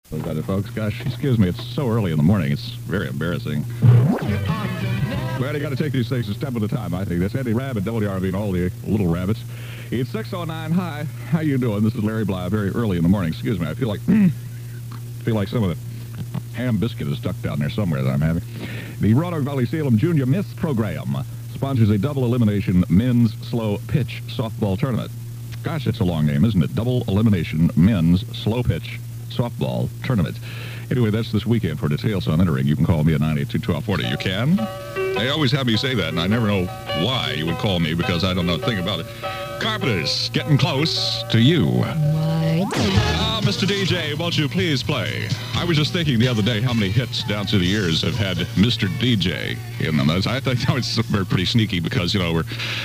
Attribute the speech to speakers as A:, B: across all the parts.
A: Got it, folks. Gosh, excuse me. It's so early in the morning. It's very embarrassing. Well, you got to take these things a step at a time, I think. That's Eddie Rabbit, WRV, and all the little rabbits. It's 6:09. Hi. How you doing? This is Larry Bly. Very early in the morning. Excuse me. I feel like some of the ham biscuit is stuck down there somewhere that I'm having. The Roanoke Valley Salem Junior Miss Program sponsors a double elimination men's slow pitch softball tournament. Gosh, it's a long name, isn't it? Double elimination men's slow pitch softball tournament. Anyway, that's this weekend. For details on entering, you can call me at 982-1240. You can. They always have me say that, and I never know why you would call me because I don't know a thing about it. Carpenters, getting close to you. Ah, Mr. DJ, won't you please play? I was just thinking the other day how many hits down through the years have had Mr. DJ in them. I think it's pretty sneaky because, you know,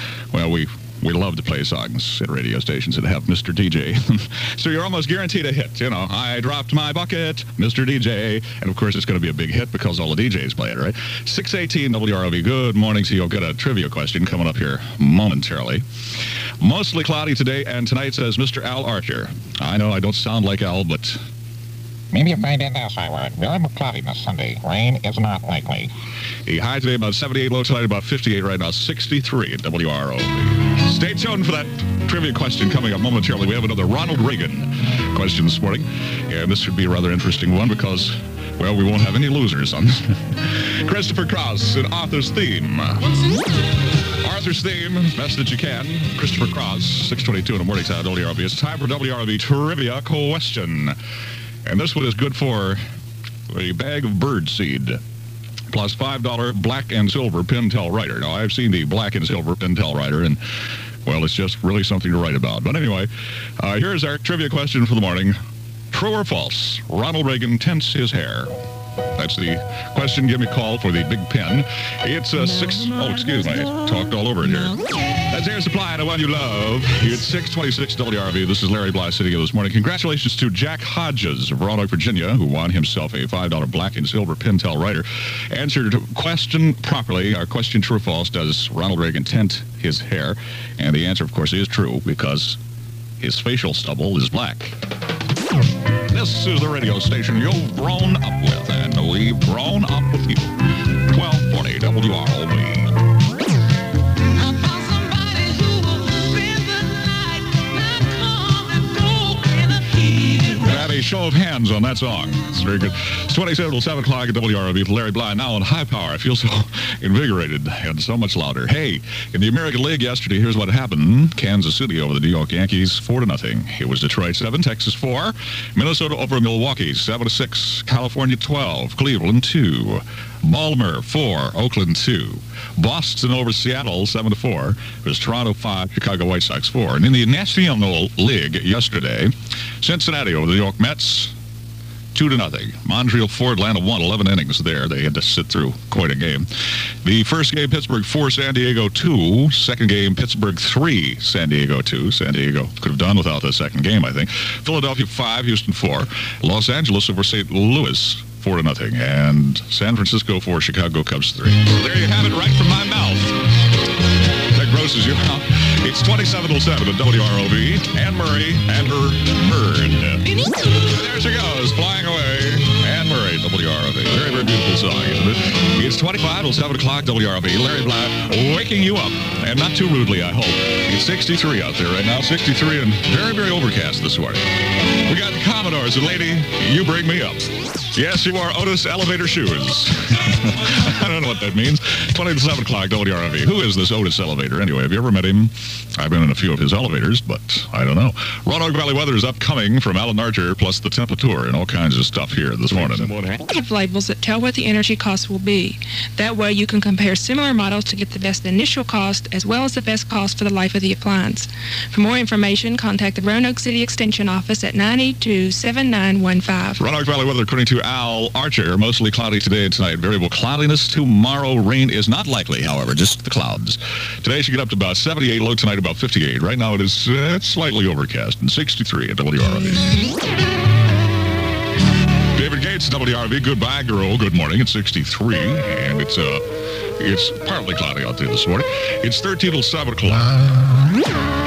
A: we love to play songs at radio stations that have Mr. DJ. So you're almost guaranteed a hit. You know, I dropped my bucket, Mr. DJ. And, of course, it's going to be a big hit because all the DJs play it, right? 6:18 WROV. Good morning. So you'll get a trivia question coming up here momentarily. Mostly cloudy today, and tonight says Mr. Al Archer. I know I don't sound like Al, but
B: maybe if I did this, I would. Very cloudiness Sunday. Rain is not likely.
A: The high today about 78, low tonight about 58, right now 63 at WROV. Stay tuned for that trivia question coming up momentarily. We have another Ronald Reagan question this morning, and this should be a rather interesting one because, well, we won't have any losers on this. Christopher Cross and Arthur's Theme. Arthur's Theme, best that you can. Christopher Cross, 6:22 in the morning time, WROV. It's time for WROV Trivia Question. And this one is good for a bag of bird seed, plus $5 black and silver Pentel writer. Now, I've seen the black and silver Pentel writer, and, well, it's just really something to write about. But anyway, here's our trivia question for the morning. True or false, Ronald Reagan tints his hair? That's the question. Give me a call for the big pen. It's excuse me. I talked all over it here. That's Air Supply, the one you love. It's 6:26 WRV. This is Larry Bly sitting here this morning. Congratulations to Jack Hodges of Roanoke, Virginia, who won himself a $5 black and silver Pentel writer. Answered the question properly. Our question, true or false, does Ronald Reagan tint his hair? And the answer, of course, is true because his facial stubble is black. This is the radio station you've grown up with, and we've grown up with you. 1240 WROV. A show of hands on that song. It's very good. It's 27 till 7 o'clock at WROV for Larry Bly. Now on high power. I feel so invigorated and so much louder. Hey, in the American League yesterday, here's what happened. Kansas City over the New York Yankees, 4-0. It was Detroit 7, Texas 4. Minnesota over Milwaukee, 7-6. California 12, Cleveland 2. Baltimore 4, Oakland 2. Boston over Seattle 7-4. It was Toronto 5, Chicago White Sox 4. And in the National League yesterday, Cincinnati over the New York Mets 2-0. Montreal 4, Atlanta 1, 11 innings there. They had to sit through quite a game. The first game, Pittsburgh 4, San Diego 2. Second game, Pittsburgh 3, San Diego 2. San Diego could have done without the second game, I think. Philadelphia 5, Houston 4. Los Angeles over St. Louis 4-0. And San Francisco 4, Chicago Cubs 3. So there you have it right from my mouth. That grosses you out. It's 27 till 7 at WROV. Anne Murray and her bird. There she goes, flying away. Anne Murray, WROV. Very, very beautiful song, isn't it? It's 25 till 7 o'clock, WROV. Larry Bly waking you up. And not too rudely, I hope. It's 63 out there right now. 63 and very, very overcast this morning. We got the Commodores, and lady, you bring me up. Yes, you wore Otis elevator shoes. I don't know what that means. 20 to 7 o'clock, WROV. Who is this Otis elevator anyway? Have you ever met him? I've been in a few of his elevators, but I don't know. Roanoke Valley weather is upcoming from Alan Archer, plus the temperature and all kinds of stuff here this morning.
C: Have labels that tell what the energy cost will be. That way you can compare similar models to get the best initial cost as well as the best cost for the life of the appliance. For more information, contact the Roanoke City Extension Office at 982-7915.
A: Roanoke Valley weather according to Al Archer. Mostly cloudy today and tonight. Variable cloudiness tomorrow. Rain is not likely, however, just the clouds. Today should get up to about 78, low tonight about 58. Right now it is slightly overcast and 63 at WROV. David Gates, WROV. Goodbye, girl. Good morning. It's 63, and it's partly cloudy out there this morning. It's 13 till 7 o'clock.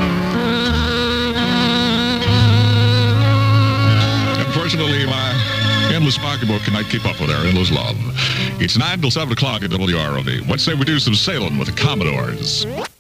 A: Unfortunately, my Endless pocketbook cannot keep up with our endless love. It's 9 till 7 o'clock at WROV. Let's say we do some sailing with the Commodores.